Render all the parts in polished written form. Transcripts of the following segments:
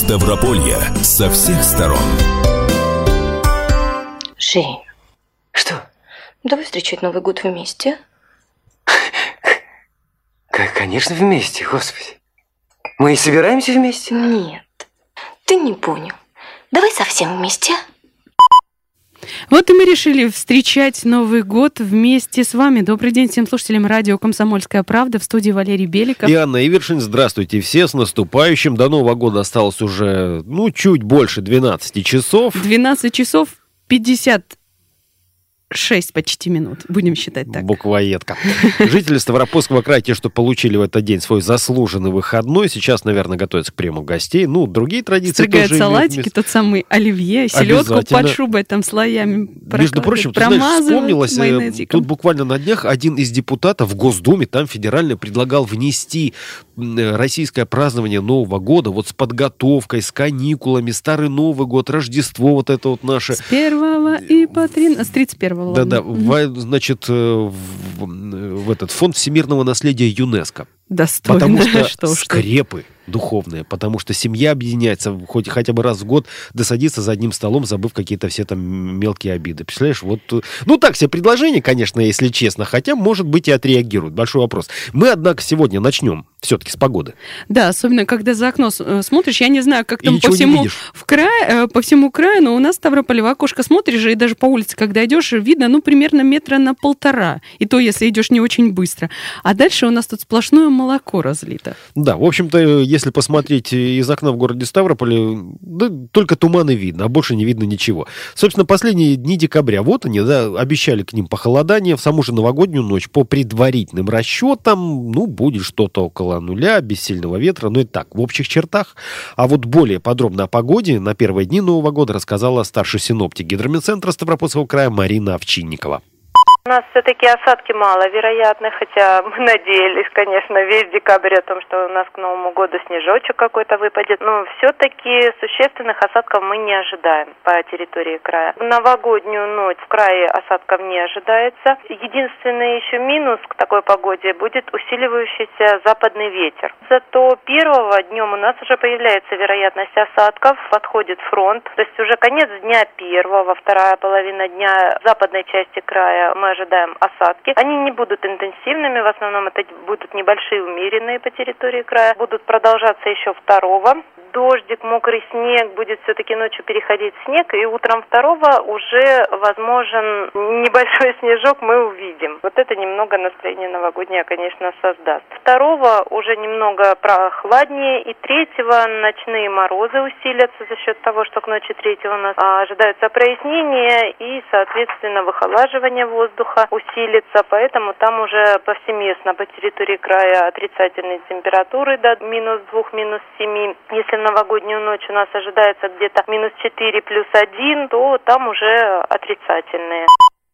Ставрополье со всех сторон. Жень, Что? давай встречать Новый год вместе. Конечно, вместе, господи. Мы и собираемся вместе? Нет, ты не понял. Давай совсем вместе. Вот и мы решили встречать Новый год вместе с вами. Добрый день всем слушателям радио «Комсомольская правда». В студии Валерий Беликов. И Анна Ивершин. Здравствуйте все, с наступающим. До Нового года осталось уже, чуть больше 12 часов. 12 часов 56 почти минут, будем считать так. Буквоедка. Жители Ставропольского края, те, что получили в этот день свой заслуженный выходной, сейчас, наверное, готовятся к приему гостей. Другие традиции стригают тоже салатики, тот самый оливье, селедку под шубой, там слоями Между прочим, ты знаешь, вспомнилось, тут буквально на днях один из депутатов в Госдуме, там федерально предлагал внести российское празднование Нового года вот с подготовкой, с каникулами, Старый Новый год, Рождество, вот это вот наше. С 1 и по 3, с 31. Да, значит, в этот фонд всемирного наследия ЮНЕСКО. Достойно. Потому что что скрепы духовные, потому что семья объединяется хотя бы раз в год, да садится за одним столом, забыв какие-то все там мелкие обиды. Представляешь, вот... так себе предложение, конечно, если честно, хотя, может быть, и отреагируют. Большой вопрос. Мы, однако, сегодня начнем все-таки с погоды. Да, особенно, когда за окно смотришь, я не знаю, как там по всему краю, но у нас в Ставрополе в окошко смотришь, и даже по улице, когда идешь, видно, примерно 1,5 метра. И то, если идешь не очень быстро. А дальше у нас тут сплошное молоко разлито. Да, в общем-то, если посмотреть из окна в городе Ставрополе, только туманы видно, а больше не видно ничего. Собственно, последние дни декабря, вот они, обещали к ним похолодание. В саму же новогоднюю ночь, по предварительным расчетам, будет что-то около нуля, без сильного ветра, это так, в общих чертах. А вот более подробно о погоде на первые дни Нового года рассказала старший синоптик Гидромедцентра Ставропольского края Марина Овчинникова. У нас все-таки осадки маловероятны, хотя мы надеялись, конечно, весь декабрь о том, что у нас к Новому году снежочек какой-то выпадет. Но все-таки существенных осадков мы не ожидаем по территории края. В новогоднюю ночь в крае осадков не ожидается. Единственный еще минус к такой погоде будет усиливающийся западный ветер. Зато первого днем у нас уже появляется вероятность осадков, подходит фронт. То есть уже конец дня первого, вторая половина дня в западной части края мы ожидаем осадки. Они не будут интенсивными, в основном это будут небольшие, умеренные по территории края. Будут продолжаться еще второго. Дождик, мокрый снег, будет все-таки ночью переходить в снег, и утром второго уже возможен небольшой снежок, мы увидим. Вот это немного настроение новогоднее, конечно, создаст. Второго уже немного прохладнее, и третьего ночные морозы усилятся за счет того, что к ночи третьего у нас ожидаются прояснения и, соответственно, выхолаживание воздуха усилится, поэтому там уже повсеместно по территории края отрицательные температуры до -2, -7. Если новогоднюю ночь у нас ожидается где-то -4 +1, то там уже отрицательные.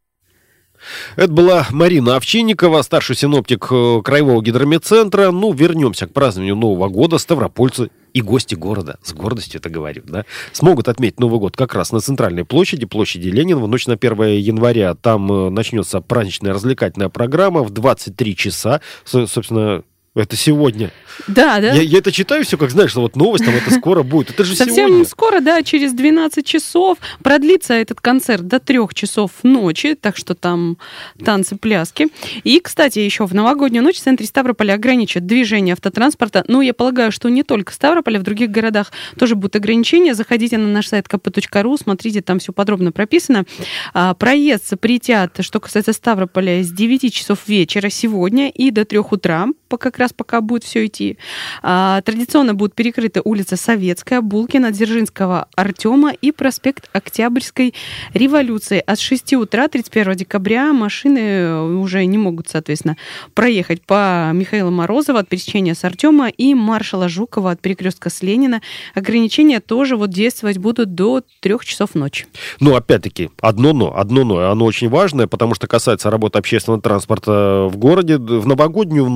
Это была Марина Овчинникова, старший синоптик Краевого гидромедцентра. Вернемся к празднованию Нового года. Ставропольцы и гости города, с гордостью это говорю, смогут отметить Новый год как раз на центральной площади Ленина. В ночь на 1 января там начнется праздничная развлекательная программа в 23 часа. Собственно, это сегодня. Да. Я это читаю все, как знаешь, что вот новость, там это скоро будет. Это же совсем сегодня. Скоро, через 12 часов. Продлится этот концерт до 3 часов ночи, так что там танцы, пляски. И, кстати, еще в новогоднюю ночь в центре Ставрополя ограничат движение автотранспорта. Я полагаю, что не только в Ставрополе, в других городах тоже будут ограничения. Заходите на наш сайт kp.ru, смотрите, там все подробно прописано. Проезд запретят, что касается Ставрополя, с 9 часов вечера сегодня и до 3 утра, пока будет все идти. Традиционно будут перекрыты улица Советская, Булкина, Дзержинского, Артема и проспект Октябрьской революции. А с 6 утра 31 декабря машины уже не могут, соответственно, проехать по Михаила Морозова от пересечения с Артема и маршала Жукова от перекрестка с Ленина. Ограничения тоже действовать будут до 3 часов ночи. Опять-таки, одно но, оно очень важное, потому что касается работы общественного транспорта в городе. В новогоднюю ночь до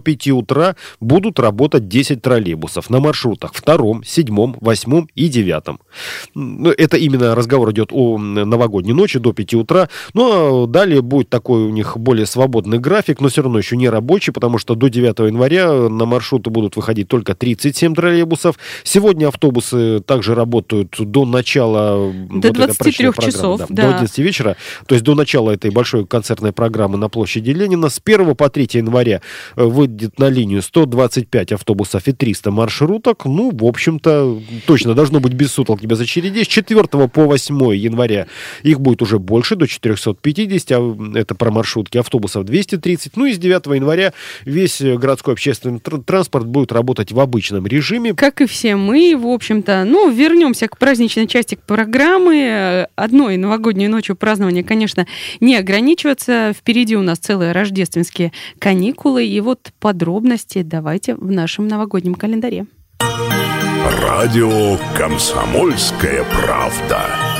5 утра будут работать 10 троллейбусов на маршрутах 2, 7, 8 и 9. Это именно разговор идет о новогодней ночи до 5 утра. Ну, а далее будет такой у них более свободный график, но все равно еще не рабочий, потому что до 9 января на маршруты будут выходить только 37 троллейбусов. Сегодня автобусы также работают до начала... До 23 часов, да. До 11 вечера, то есть до начала этой большой концертной программы на площади Ленина. С 1 по 3 января выйдет на линию 125 автобусов и 300 маршруток. Ну, в общем-то, точно должно быть без сутолки, без очередей. С 4 по 8 января их будет уже больше, до 450, это про маршрутки, автобусов 230. Ну и с 9 января весь городской общественный транспорт будет работать в обычном режиме. Как и все мы, в общем-то. Ну, вернемся к праздничной части программы. Одной новогодней ночью празднования, конечно, не ограничиваться. Впереди у нас целые рождественские каникулы. И вот подробности давайте в нашем новогоднем календаре. Радио «Комсомольская правда».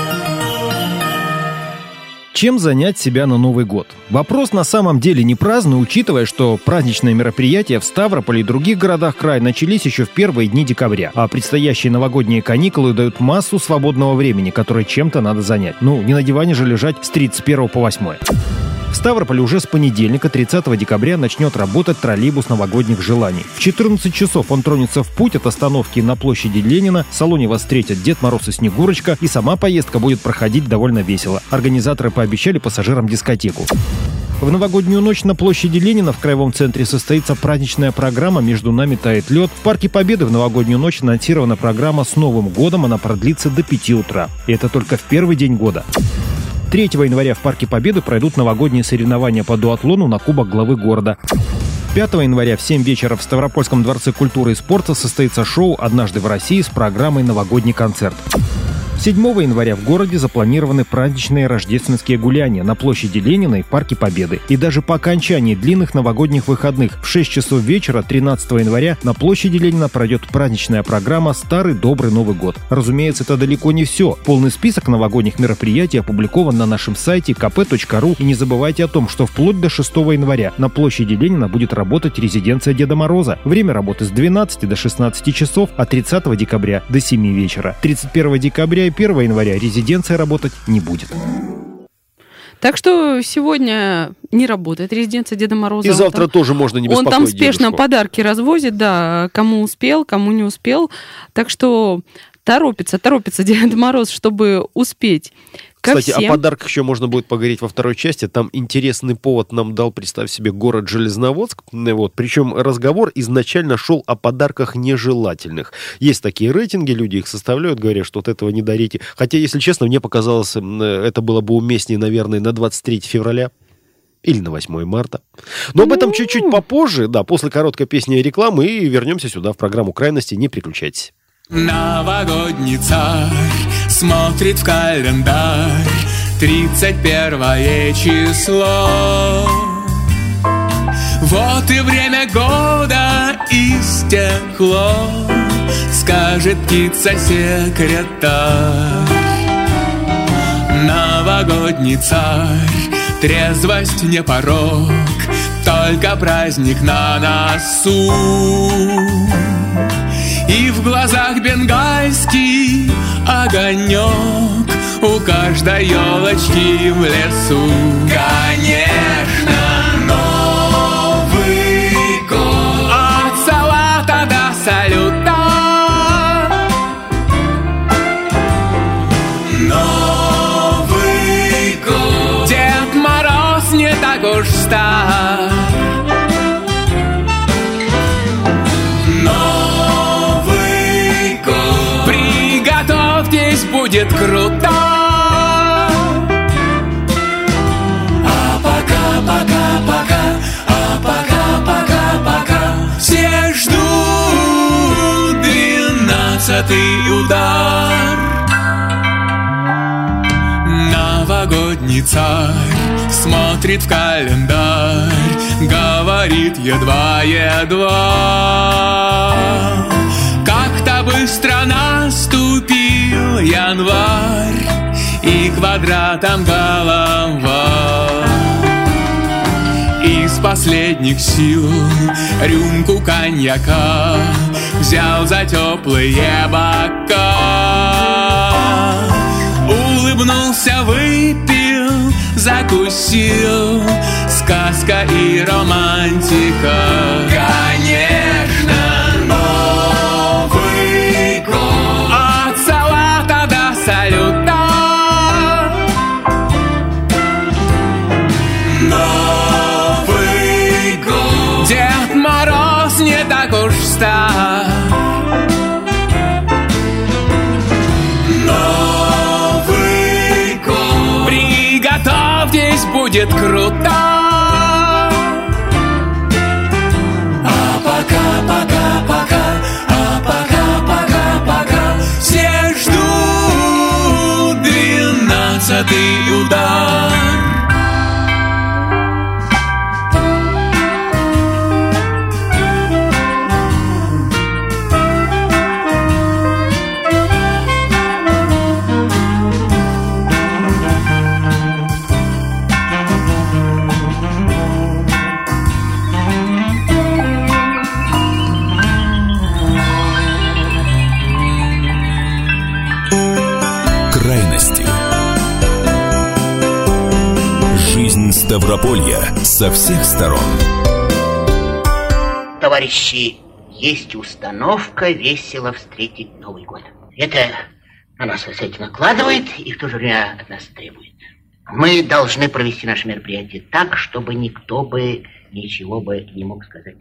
Чем занять себя на Новый год? Вопрос на самом деле не праздный, учитывая, что праздничные мероприятия в Ставрополе и других городах края начались еще в первые дни декабря, а предстоящие новогодние каникулы дают массу свободного времени, которое чем-то надо занять. Ну, не на диване же лежать с 31 по 8. В Ставрополе уже с понедельника, 30 декабря, начнет работать троллейбус новогодних желаний. В 14 часов он тронется в путь от остановки на площади Ленина. В салоне вас встретят Дед Мороз и Снегурочка, и сама поездка будет проходить довольно весело. Организаторы пообещали пассажирам дискотеку. В новогоднюю ночь на площади Ленина в Краевом центре состоится праздничная программа «Между нами тает лед». В Парке Победы в новогоднюю ночь анонсирована программа «С Новым годом». Она продлится до 5 утра. И это только в первый день года. 3 января в Парке Победы пройдут новогодние соревнования по дуатлону на Кубок главы города. 5 января в 7 вечера в Ставропольском дворце культуры и спорта состоится шоу «Однажды в России» с программой «Новогодний концерт». 7 января в городе запланированы праздничные рождественские гуляния на площади Ленина и в Парке Победы. И даже по окончании длинных новогодних выходных в 6 часов вечера 13 января на площади Ленина пройдет праздничная программа «Старый добрый Новый год». Разумеется, это далеко не все. Полный список новогодних мероприятий опубликован на нашем сайте kp.ru. И не забывайте о том, что вплоть до 6 января на площади Ленина будет работать резиденция Деда Мороза. Время работы с 12 до 16 часов, а 30 декабря до 7 вечера. 31 декабря и 1 января резиденция работать не будет. Так что сегодня не работает резиденция Деда Мороза. И завтра тоже можно не беспокоить Он там спешно дедушку. Подарки развозит, да, кому успел, кому не успел. Так что торопится Дед Мороз, чтобы успеть. Кстати, о подарках еще можно будет поговорить во второй части. Там интересный повод нам дал, представь себе, город Железноводск. Причем разговор изначально шел о подарках нежелательных. Есть такие рейтинги, люди их составляют, говорят, что вот этого не дарите. Хотя, если честно, мне показалось, это было бы уместнее, наверное, на 23 февраля. Или на 8 марта. Но об этом чуть-чуть попозже, да, после короткой песни и рекламы, и вернемся сюда в программу «Крайности». Не переключайтесь. Новогодний царь смотрит в календарь 31 число. Вот и время года истекло, скажет птица-секретарь. Новогодний царь, трезвость не порок, только праздник на носу. И в глазах бенгальский огонек у каждой елочки в лесу. Конечно, Новый год от салата до салюта. Новый год, Дед Мороз не так уж стар. Будет круто. А пока, все ждут 12-й удар. Новогодний царь смотрит в календарь, говорит едва-едва. Как-то быстро наступил январь, и квадратом голова. Из-под последних сил рюмку коньяка взял за теплые бока. Улыбнулся, выпил, закусил, сказка и романтика. Конечно, Новый год, от салата до салюта. Новый год, Дед Мороз не так уж стар. Здесь будет круто. А пока, все ждут 12-й удар. Жизнь Ставрополья со всех сторон. Товарищи, есть установка весело встретить Новый год. Это на нас, кстати, накладывает и в то же время от нас требует. Мы должны провести наше мероприятие так, чтобы никто бы ничего бы не мог сказать.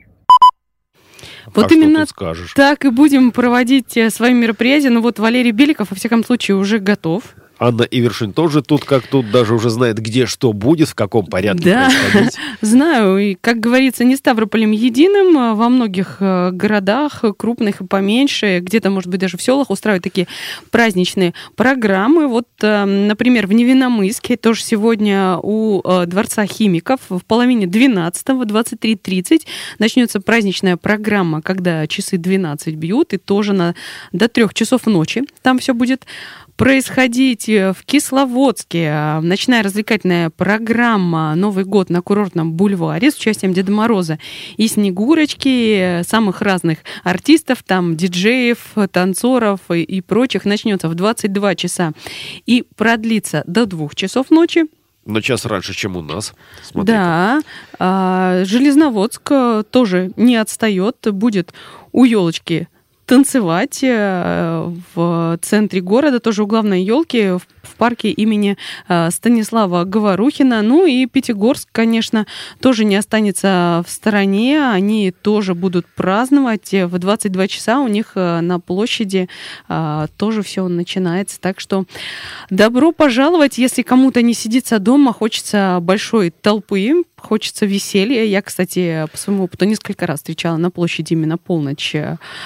Вот именно так и будем проводить свои мероприятия. Ну вот Валерий Беликов, во всяком случае, уже готов. Анна Ивершин тоже тут как тут, даже уже знает, где что будет, в каком порядке происходить. Знаю. И, как говорится, не Ставрополем единым. Во многих городах, крупных и поменьше, где-то, может быть, даже в селах устраивают такие праздничные программы. Вот, например, в Невинномысске тоже сегодня у Дворца химиков в половине 12-го, 23:30 начнется праздничная программа, когда часы 12 бьют, и тоже до 3 часов ночи там все будет происходить. В Кисловодске ночная развлекательная программа «Новый год на курортном бульваре» с участием Деда Мороза и Снегурочки, самых разных артистов, там диджеев, танцоров и прочих, начнется в 22 часа и продлится до 2 часов ночи. На час раньше, чем у нас. Смотри. Да. Железноводск тоже не отстает, будет у елочки танцевать в центре города, тоже у главной елки в парке имени Станислава Говорухина. Ну и Пятигорск, конечно, тоже не останется в стороне. Они тоже будут праздновать. В 22 часа у них на площади тоже все начинается. Так что добро пожаловать. Если кому-то не сидится дома, хочется большой толпы, хочется веселья. Я, кстати, по своему опыту несколько раз встречала на площади именно полночь.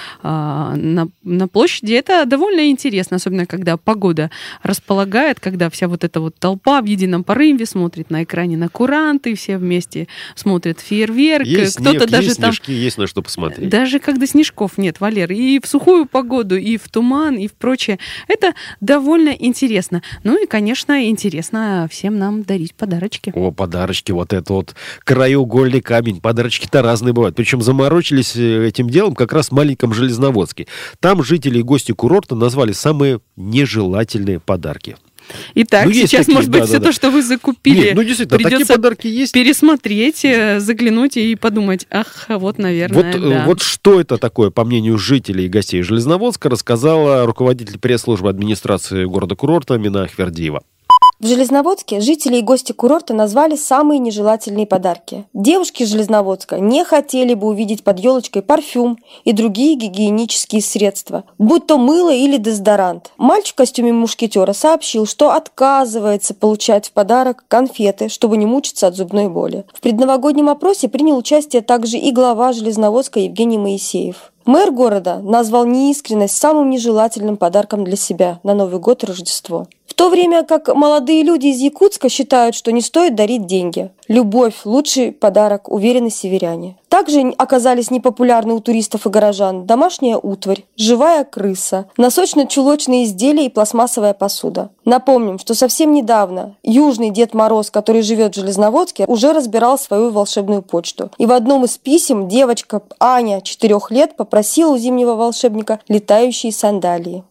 На площади это довольно интересно, особенно когда погода располагает, когда вся вот эта вот толпа в едином порыве смотрит на экране на куранты, все вместе смотрят фейерверк. Есть кто-то снег, даже есть там, снежки, есть на что посмотреть. даже когда снежков нет, Валер, и в сухую погоду, и в туман, и в прочее. Это довольно интересно. Ну и, конечно, интересно всем нам дарить подарочки. О, подарочки, вот это вот краеугольный камень. Подарочки-то разные бывают. Причем заморочились этим делом как раз в маленьком Железноводске. Там жители и гости курорта назвали самые нежелательные подарки. Итак, ну, сейчас, такие, может быть, все то, что вы закупили, нет, ну, действительно, придется такие подарки есть. Пересмотреть, заглянуть и подумать, вот, наверное, да. Вот что это такое, по мнению жителей и гостей Железноводска, рассказала руководитель пресс-службы администрации города-курорта Мина Ахвердиева. В Железноводске жители и гости курорта назвали самые нежелательные подарки. Девушки из Железноводска не хотели бы увидеть под елочкой парфюм и другие гигиенические средства, будь то мыло или дезодорант. Мальчик в костюме мушкетера сообщил, что отказывается получать в подарок конфеты, чтобы не мучиться от зубной боли. В предновогоднем опросе принял участие также и глава Железноводска Евгений Моисеев. Мэр города назвал неискренность самым нежелательным подарком для себя на Новый год и Рождество. В то время как молодые люди из Якутска считают, что не стоит дарить деньги. Любовь – лучший подарок, уверены северяне. Также оказались непопулярны у туристов и горожан домашняя утварь, живая крыса, носочно-чулочные изделия и пластмассовая посуда. Напомним, что совсем недавно южный Дед Мороз, который живет в Железноводске, уже разбирал свою волшебную почту. И в одном из писем девочка Аня, 4 лет, попросила у зимнего волшебника летающие сандалии.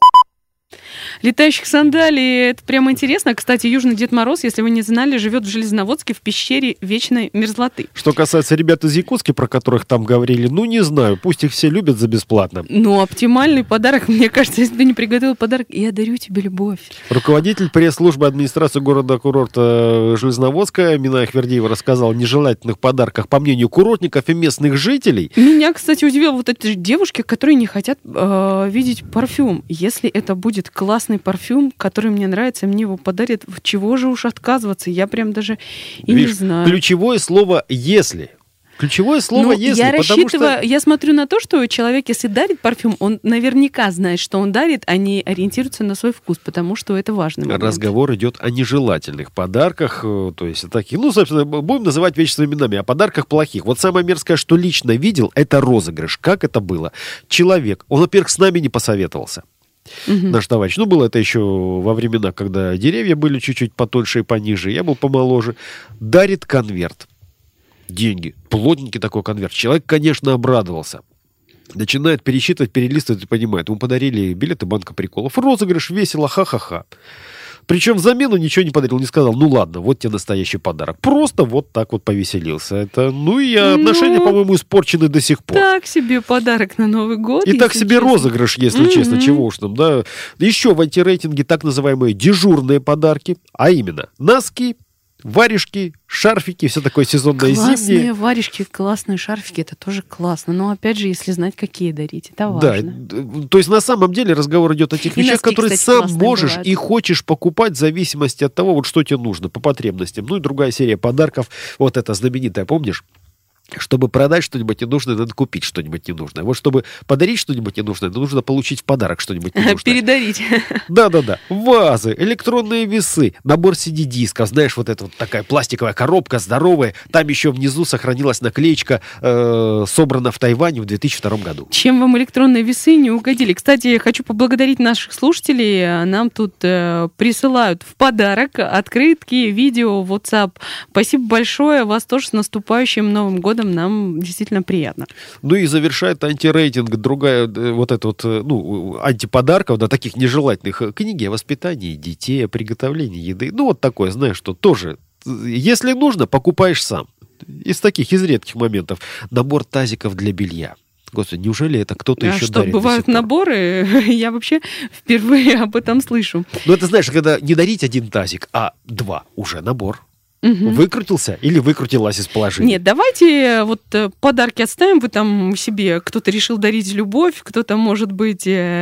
Летающих сандалий, это прямо интересно. Кстати, Южный Дед Мороз, если вы не знали, живет в Железноводске в пещере вечной мерзлоты. Что касается ребят из Якутска, про которых там говорили, не знаю, пусть их все любят за бесплатно. Оптимальный подарок, мне кажется, если ты не приготовил подарок, я дарю тебе любовь. Руководитель пресс-службы администрации города-курорта Железноводска Миная Хвердиева рассказала о нежелательных подарках, по мнению курортников и местных жителей. Меня, кстати, удивило вот эти девушки, которые не хотят видеть парфюм. Если это будет классный парфюм, который мне нравится, мне его подарят, чего же уж отказываться? Я прям даже и не знаю. Ключевое слово «если». Ключевое слово «если», я рассчитываю, я смотрю на то, что человек, если дарит парфюм, он наверняка знает, что он дарит, а не ориентируется на свой вкус, потому что это важный момент. Разговор идет о нежелательных подарках, то есть таких, собственно, будем называть вещи своими именами, о подарках плохих. Вот самое мерзкое, что лично видел, это розыгрыш. Как это было? Человек, он, во-первых, с нами не посоветовался. Наш товарищ. Было это еще во времена, когда деревья были чуть-чуть потоньше и пониже. Я был помоложе. Дарит конверт. Деньги. Плотненький такой конверт. Человек, конечно, обрадовался. Начинает пересчитывать, перелистывать и понимает. Ему подарили билеты банка приколов. Розыгрыш, весело, ха-ха-ха. Причем в замену ничего не подарил, не сказал, ладно, вот тебе настоящий подарок. Просто вот так вот повеселился. Это, и отношения, по-моему, испорчены до сих пор. Так себе подарок на Новый год. И так себе честно. Розыгрыш, если честно, чего уж там, да. Еще в антирейтинге так называемые дежурные подарки, а именно носки, варежки, шарфики, все такое сезонное зимнее. Классные варежки, классные шарфики, это тоже классно. Но опять же, если знать, какие дарить, это важно. Да, то есть на самом деле разговор идет о тех вещах, которые сам можешь и хочешь покупать в зависимости от того, что тебе нужно, по потребностям. И другая серия подарков, вот эта знаменитая, помнишь? Чтобы продать что-нибудь ненужное, надо купить что-нибудь ненужное. Вот чтобы подарить что-нибудь ненужное, нужно получить в подарок что-нибудь ненужное. Передарить. Да-да-да. Вазы, электронные весы, набор CD-дисков. Знаешь, вот эта вот такая пластиковая коробка здоровая. Там еще внизу сохранилась наклеечка, собрана в Тайване в 2002 году. Чем вам электронные весы не угодили? Кстати, я хочу поблагодарить наших слушателей. Нам тут присылают в подарок открытки, видео, WhatsApp. Спасибо большое. Вас тоже с наступающим Новым годом. Нам действительно приятно. И завершает антирейтинг другая вот эта вот, антиподарков, таких нежелательных, книги о воспитании детей, о приготовлении еды. Вот такое, знаешь, что тоже, если нужно, покупаешь сам. Из редких моментов. Набор тазиков для белья. Господи, неужели это кто-то еще что, дарит? Бывают наборы? Я вообще впервые об этом слышу. Это, знаешь, когда не дарить один тазик, а 2 уже набор. Выкрутился или выкрутилась из положения? Нет, давайте подарки отставим. Вы там себе, кто-то решил дарить любовь, кто-то, может быть,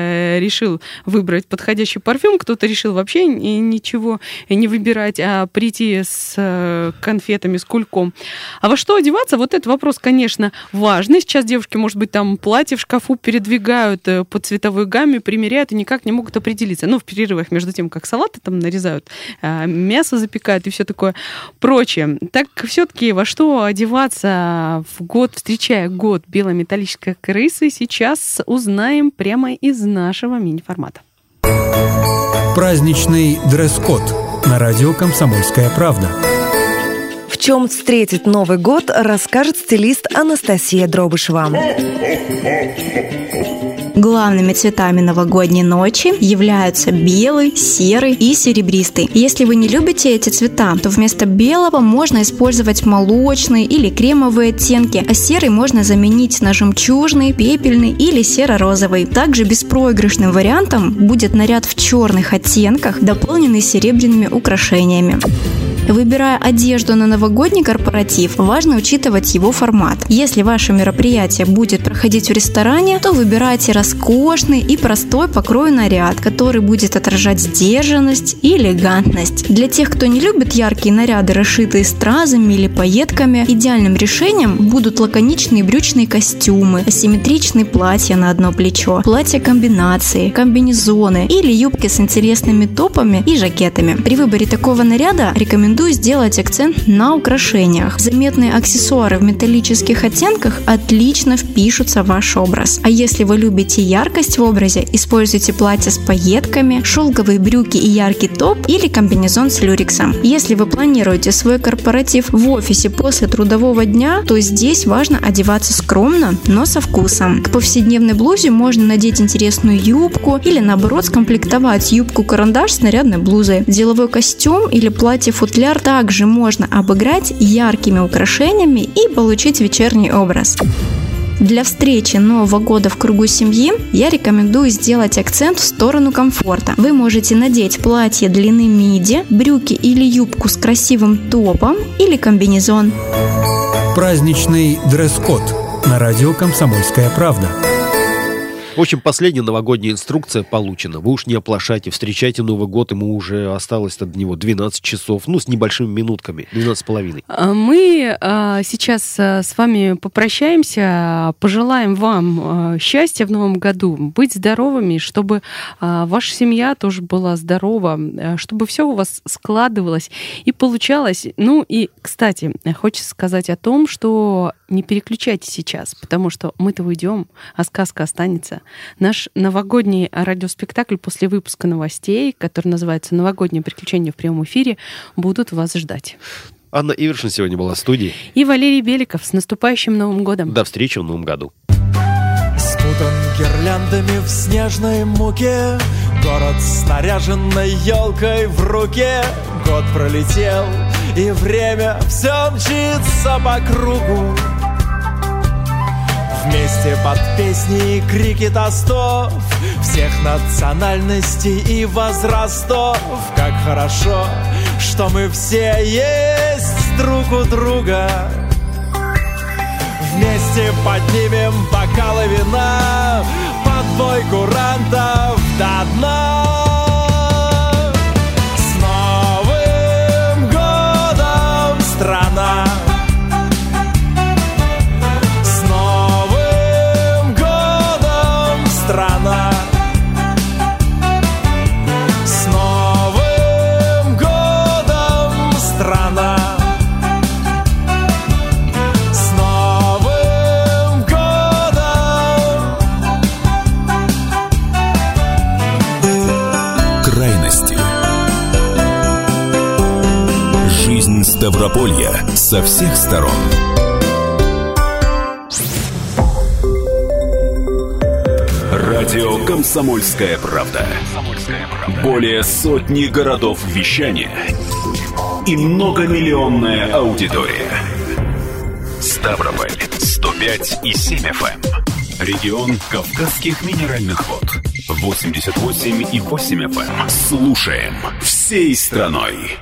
решил выбрать подходящий парфюм, кто-то решил вообще ничего не выбирать, а прийти с конфетами, с кульком. А во что одеваться? Вот этот вопрос, конечно, важный. Сейчас девушки, может быть, там платье в шкафу передвигают по цветовой гамме, примеряют и никак не могут определиться. В перерывах между тем, как салаты там нарезают, мясо запекают и все такое прочее. Так все-таки во что одеваться встречая год белой металлической крысы, сейчас узнаем прямо из нашего мини-формата. Праздничный дресс-код на радио «Комсомольская правда». В чем встретить Новый год, расскажет стилист Анастасия Дробышева. Главными цветами новогодней ночи являются белый, серый и серебристый. Если вы не любите эти цвета, то вместо белого можно использовать молочные или кремовые оттенки, а серый можно заменить на жемчужный, пепельный или серо-розовый. Также беспроигрышным вариантом будет наряд в черных оттенках, дополненный серебряными украшениями. Выбирая одежду на новогодний корпоратив, важно учитывать его формат. Если ваше мероприятие будет проходить в ресторане, то выбирайте роскошный и простой по крою наряд, который будет отражать сдержанность и элегантность. Для тех, кто не любит яркие наряды, расшитые стразами или пайетками, идеальным решением будут лаконичные брючные костюмы, асимметричные платья на одно плечо, платья-комбинации, комбинезоны или юбки с интересными топами и жакетами. При выборе такого наряда рекомендую сделать акцент на украшениях. Заметные аксессуары в металлических оттенках отлично впишутся в ваш образ. А если вы любите яркость в образе, используйте платье с пайетками, шелковые брюки и яркий топ или комбинезон с люрексом. Если вы планируете свой корпоратив в офисе после трудового дня, то здесь важно одеваться скромно, но со вкусом. К повседневной блузе можно надеть интересную юбку или наоборот скомплектовать юбку-карандаш с нарядной блузой. Деловой костюм или платье-футляр также можно обыграть яркими украшениями и получить вечерний образ. Для встречи Нового года в кругу семьи я рекомендую сделать акцент в сторону комфорта. Вы можете надеть платье длины миди, брюки или юбку с красивым топом или комбинезон. Праздничный дресс-код на радио «Комсомольская правда». В общем, последняя новогодняя инструкция получена. Вы уж не оплошайте, встречайте Новый год, ему уже осталось до него 12 часов, с небольшими минутками, 12,5. Мы сейчас с вами попрощаемся, пожелаем вам счастья в новом году, быть здоровыми, чтобы ваша семья тоже была здорова, чтобы все у вас складывалось и получалось. И, кстати, хочется сказать о том, что не переключайтесь сейчас, потому что мы-то уйдем, а сказка останется. Наш новогодний радиоспектакль после выпуска новостей, который называется «Новогодние приключения в прямом эфире», будут вас ждать. Анна Ивершин сегодня была в студии. И Валерий Беликов. С наступающим Новым годом. До встречи в Новом году. Спутан гирляндами в снежной муке, город с наряженной елкой в руке. Год пролетел, и время все мчится по кругу. Вместе под песни и крики тостов всех национальностей и возрастов. Как хорошо, что мы все есть друг у друга. Вместе поднимем бокалы вина под бой курантов до дна. С Новым годом, страна! Страна. С Новым годом, страна. С Новым годом. Крайности. Жизнь Ставрополья со всех сторон. Радио «Комсомольская правда». Более сотни городов вещания и многомиллионная аудитория. Ставрополь 105,7 FM. Регион Кавказских минеральных вод 88,8 FM. Слушаем всей страной.